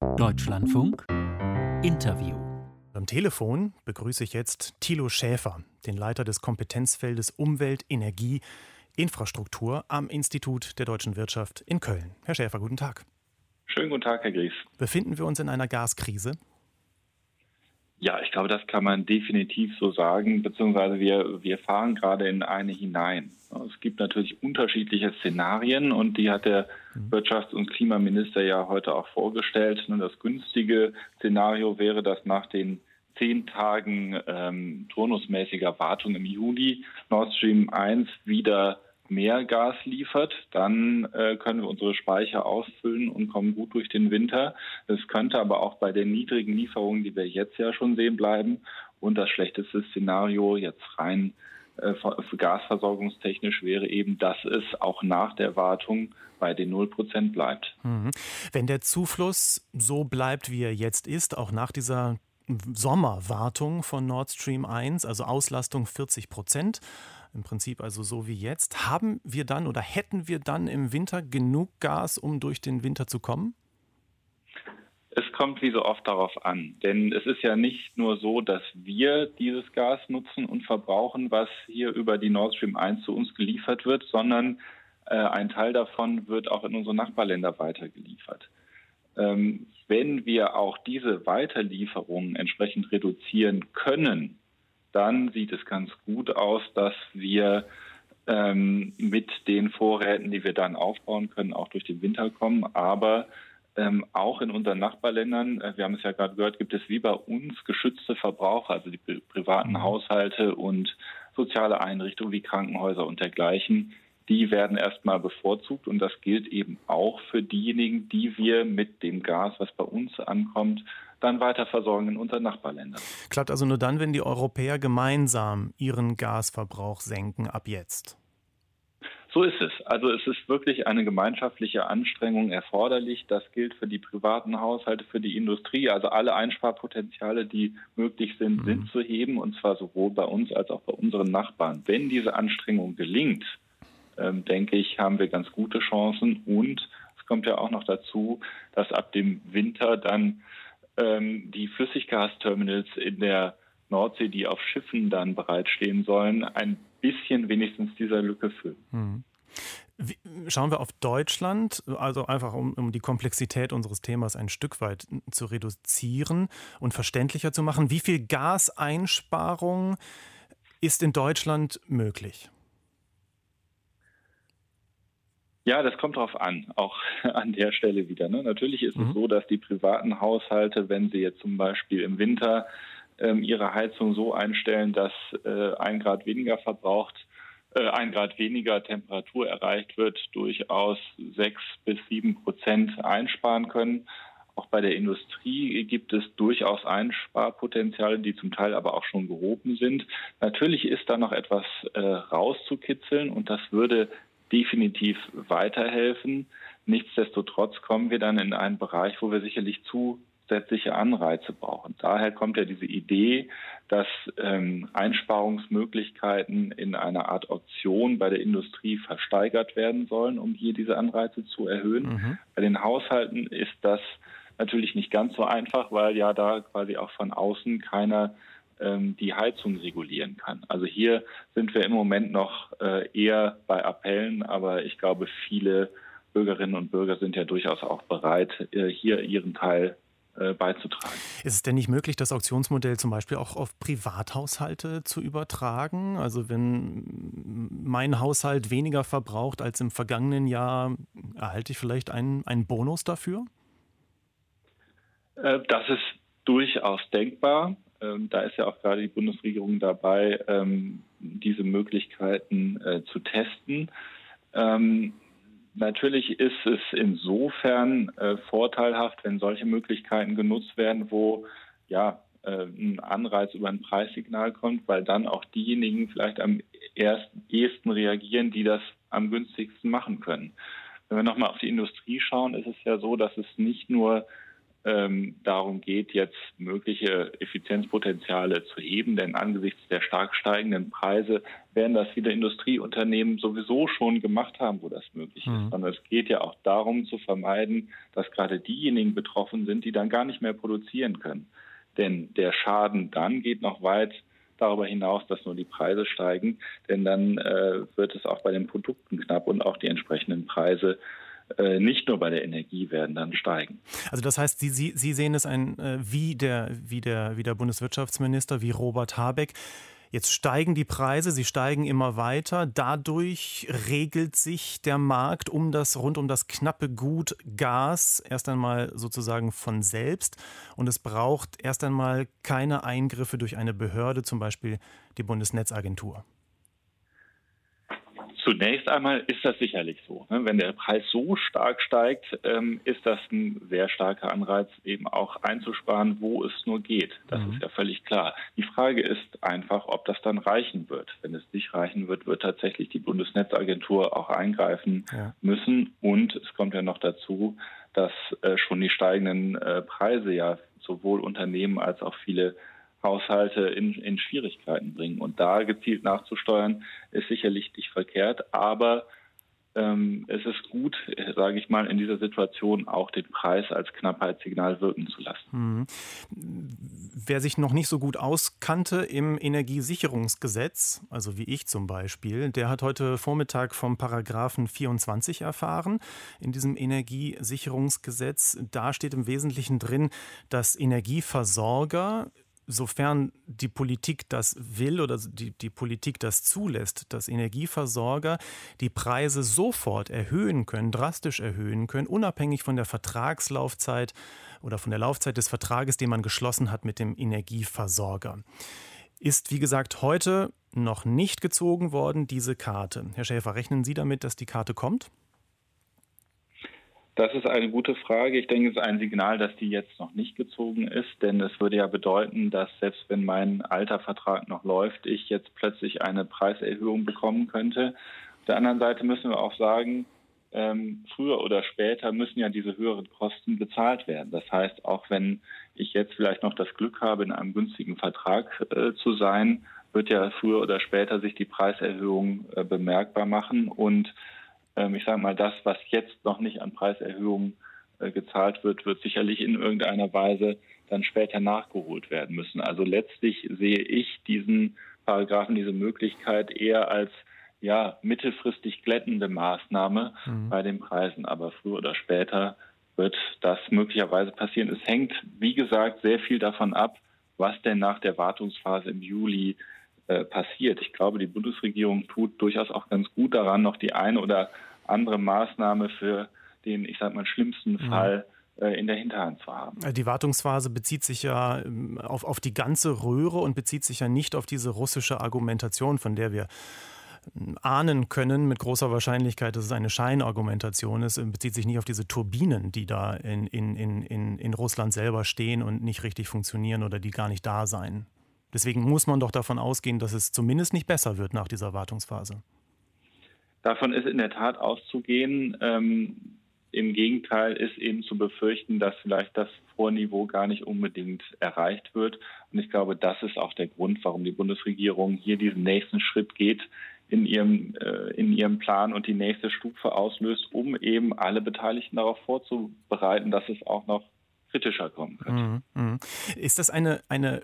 Deutschlandfunk Interview. Am Telefon begrüße ich jetzt Thilo Schäfer, den Leiter des Kompetenzfeldes Umwelt, Energie, Infrastruktur am Institut der Deutschen Wirtschaft in Köln. Herr Schäfer, guten Tag. Schönen guten Tag, Herr Gries. Befinden wir uns in einer Gaskrise? Ja, ich glaube, das kann man definitiv so sagen, beziehungsweise wir fahren gerade in eine hinein. Es gibt natürlich unterschiedliche Szenarien und die hat der Wirtschafts- und Klimaminister ja heute auch vorgestellt. Und das günstige Szenario wäre, dass nach den 10 Tagen turnusmäßiger Wartung im Juli Nord Stream 1 wieder mehr Gas liefert, dann können wir unsere Speicher ausfüllen und kommen gut durch den Winter. Es könnte aber auch bei den niedrigen Lieferungen, die wir jetzt ja schon sehen, bleiben. Und das schlechteste Szenario jetzt rein für gasversorgungstechnisch wäre eben, dass es auch nach der Wartung bei den 0% bleibt. Wenn der Zufluss so bleibt, wie er jetzt ist, auch nach dieser Sommerwartung von Nord Stream 1, also Auslastung 40%, im Prinzip also so wie jetzt, haben wir dann oder hätten wir dann im Winter genug Gas, um durch den Winter zu kommen? Es kommt wie so oft darauf an, denn es ist ja nicht nur so, dass wir dieses Gas nutzen und verbrauchen, was hier über die Nord Stream 1 zu uns geliefert wird, sondern ein Teil davon wird auch in unsere Nachbarländer weitergeliefert. Wenn wir auch diese Weiterlieferungen entsprechend reduzieren können, dann sieht es ganz gut aus, dass wir mit den Vorräten, die wir dann aufbauen können, auch durch den Winter kommen. Aber auch in unseren Nachbarländern, wir haben es ja gerade gehört, gibt es wie bei uns geschützte Verbraucher, also die privaten Haushalte und soziale Einrichtungen wie Krankenhäuser und dergleichen. Die werden erstmal bevorzugt und das gilt eben auch für diejenigen, die wir mit dem Gas, was bei uns ankommt, dann weiter versorgen in unseren Nachbarländern. Klappt also nur dann, wenn die Europäer gemeinsam ihren Gasverbrauch senken ab jetzt? So ist es. Also es ist wirklich eine gemeinschaftliche Anstrengung erforderlich. Das gilt für die privaten Haushalte, für die Industrie. Also alle Einsparpotenziale, die möglich sind, sind zu heben und zwar sowohl bei uns als auch bei unseren Nachbarn. Wenn diese Anstrengung gelingt, denke ich, haben wir ganz gute Chancen. Und es kommt ja auch noch dazu, dass ab dem Winter dann die Flüssiggasterminals in der Nordsee, die auf Schiffen dann bereitstehen sollen, ein bisschen wenigstens dieser Lücke füllen. Schauen wir auf Deutschland, also einfach um die Komplexität unseres Themas ein Stück weit zu reduzieren und verständlicher zu machen. Wie viel Gaseinsparung ist in Deutschland möglich? Ja, das kommt drauf an, auch an der Stelle wieder. Ne? Natürlich ist es so, dass die privaten Haushalte, wenn sie jetzt zum Beispiel im Winter ihre Heizung so einstellen, dass 1 Grad weniger verbraucht, 1 Grad weniger Temperatur erreicht wird, durchaus 6-7% einsparen können. Auch bei der Industrie gibt es durchaus Einsparpotenziale, die zum Teil aber auch schon gehoben sind. Natürlich ist da noch etwas rauszukitzeln und das würde definitiv weiterhelfen. Nichtsdestotrotz kommen wir dann in einen Bereich, wo wir sicherlich zusätzliche Anreize brauchen. Daher kommt ja diese Idee, dass Einsparungsmöglichkeiten in einer Art Auktion bei der Industrie versteigert werden sollen, um hier diese Anreize zu erhöhen. Bei den Haushalten ist das natürlich nicht ganz so einfach, weil ja da quasi auch von außen keiner die Heizung regulieren kann. Also hier sind wir im Moment noch eher bei Appellen, aber ich glaube, viele Bürgerinnen und Bürger sind ja durchaus auch bereit, hier ihren Teil beizutragen. Ist es denn nicht möglich, das Auktionsmodell zum Beispiel auch auf Privathaushalte zu übertragen? Also wenn mein Haushalt weniger verbraucht als im vergangenen Jahr, erhalte ich vielleicht einen Bonus dafür? Das ist durchaus denkbar. Da ist ja auch gerade die Bundesregierung dabei, diese Möglichkeiten zu testen. Natürlich ist es insofern vorteilhaft, wenn solche Möglichkeiten genutzt werden, wo ein Anreiz über ein Preissignal kommt, weil dann auch diejenigen vielleicht am ehesten reagieren, die das am günstigsten machen können. Wenn wir nochmal auf die Industrie schauen, ist es ja so, dass es nicht nur darum geht, jetzt mögliche Effizienzpotenziale zu heben, denn angesichts der stark steigenden Preise werden das viele Industrieunternehmen sowieso schon gemacht haben, wo das möglich ist. Sondern es geht ja auch darum zu vermeiden, dass gerade diejenigen betroffen sind, die dann gar nicht mehr produzieren können. Denn der Schaden dann geht noch weit darüber hinaus, dass nur die Preise steigen, denn dann wird es auch bei den Produkten knapp und auch die entsprechenden Preise nicht nur bei der Energie werden dann steigen. Also das heißt, Sie sehen es wie der Bundeswirtschaftsminister, wie Robert Habeck. Jetzt steigen die Preise, sie steigen immer weiter. Dadurch regelt sich der Markt rund um das knappe Gut Gas erst einmal sozusagen von selbst. Und es braucht erst einmal keine Eingriffe durch eine Behörde, zum Beispiel die Bundesnetzagentur. Zunächst einmal ist das sicherlich so. Wenn der Preis so stark steigt, ist das ein sehr starker Anreiz, eben auch einzusparen, wo es nur geht. Das ist ja völlig klar. Die Frage ist einfach, ob das dann reichen wird. Wenn es nicht reichen wird, wird tatsächlich die Bundesnetzagentur auch eingreifen müssen. Und es kommt ja noch dazu, dass schon die steigenden Preise ja sowohl Unternehmen als auch viele Haushalte in Schwierigkeiten bringen. Und da gezielt nachzusteuern, ist sicherlich nicht verkehrt. Aber es ist gut, sage ich mal, in dieser Situation auch den Preis als Knappheitssignal wirken zu lassen. Wer sich noch nicht so gut auskannte im Energiesicherungsgesetz, also wie ich zum Beispiel, der hat heute Vormittag vom Paragraphen 24 erfahren in diesem Energiesicherungsgesetz. Da steht im Wesentlichen drin, dass Energieversorger, sofern die Politik das will oder die Politik das zulässt, dass Energieversorger die Preise sofort erhöhen können, drastisch erhöhen können, unabhängig von der Vertragslaufzeit oder von der Laufzeit des Vertrages, den man geschlossen hat mit dem Energieversorger. Ist, wie gesagt, heute noch nicht gezogen worden, diese Karte. Herr Schäfer, rechnen Sie damit, dass die Karte kommt? Das ist eine gute Frage. Ich denke, es ist ein Signal, dass die jetzt noch nicht gezogen ist, denn es würde ja bedeuten, dass selbst wenn mein alter Vertrag noch läuft, ich jetzt plötzlich eine Preiserhöhung bekommen könnte. Auf der anderen Seite müssen wir auch sagen, früher oder später müssen ja diese höheren Kosten bezahlt werden. Das heißt, auch wenn ich jetzt vielleicht noch das Glück habe, in einem günstigen Vertrag zu sein, wird ja früher oder später sich die Preiserhöhung bemerkbar machen. Und ich sage mal, das, was jetzt noch nicht an Preiserhöhungen gezahlt wird, wird sicherlich in irgendeiner Weise dann später nachgeholt werden müssen. Also letztlich sehe ich diesen Paragraphen, diese Möglichkeit eher als mittelfristig glättende Maßnahme bei den Preisen. Aber früher oder später wird das möglicherweise passieren. Es hängt, wie gesagt, sehr viel davon ab, was denn nach der Wartungsphase im Juli passiert. Ich glaube, die Bundesregierung tut durchaus auch ganz gut daran, noch die eine oder andere Maßnahme für den, ich sage mal, schlimmsten Fall in der Hinterhand zu haben. Die Wartungsphase bezieht sich ja auf die ganze Röhre und bezieht sich ja nicht auf diese russische Argumentation, von der wir ahnen können mit großer Wahrscheinlichkeit, dass es eine Scheinargumentation ist, bezieht sich nicht auf diese Turbinen, die da in Russland selber stehen und nicht richtig funktionieren oder die gar nicht da seien. Deswegen muss man doch davon ausgehen, dass es zumindest nicht besser wird nach dieser Wartungsphase. Davon ist in der Tat auszugehen. Im Gegenteil ist eben zu befürchten, dass vielleicht das Vorniveau gar nicht unbedingt erreicht wird. Und ich glaube, das ist auch der Grund, warum die Bundesregierung hier diesen nächsten Schritt geht in ihrem Plan und die nächste Stufe auslöst, um eben alle Beteiligten darauf vorzubereiten, dass es auch noch kritischer kommen könnte. Ist das eine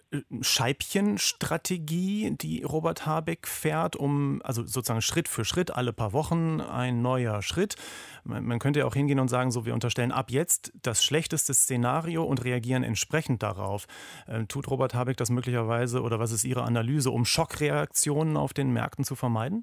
Scheibchenstrategie, die Robert Habeck fährt, also sozusagen Schritt für Schritt, alle paar Wochen ein neuer Schritt? Man könnte ja auch hingehen und sagen, so, wir unterstellen ab jetzt das schlechteste Szenario und reagieren entsprechend darauf. Tut Robert Habeck das möglicherweise oder was ist Ihre Analyse, um Schockreaktionen auf den Märkten zu vermeiden?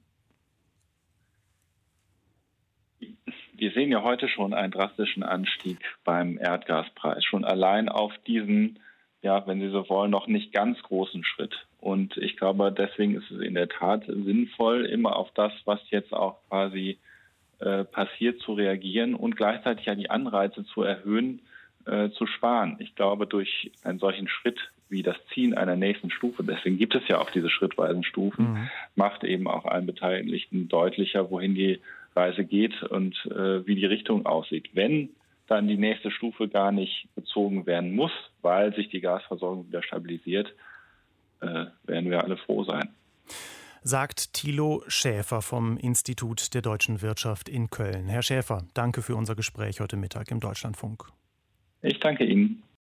Wir sehen ja heute schon einen drastischen Anstieg beim Erdgaspreis, schon allein auf diesen, wenn Sie so wollen, noch nicht ganz großen Schritt. Und ich glaube, deswegen ist es in der Tat sinnvoll, immer auf das, was jetzt auch quasi passiert, zu reagieren und gleichzeitig ja die Anreize zu erhöhen, zu sparen. Ich glaube, durch einen solchen Schritt wie das Ziehen einer nächsten Stufe, deswegen gibt es ja auch diese schrittweisen Stufen, macht eben auch allen Beteiligten deutlicher, wohin die Reise geht und wie die Richtung aussieht. Wenn dann die nächste Stufe gar nicht gezogen werden muss, weil sich die Gasversorgung wieder stabilisiert, werden wir alle froh sein. Sagt Thilo Schäfer vom Institut der deutschen Wirtschaft in Köln. Herr Schäfer, danke für unser Gespräch heute Mittag im Deutschlandfunk. Ich danke Ihnen.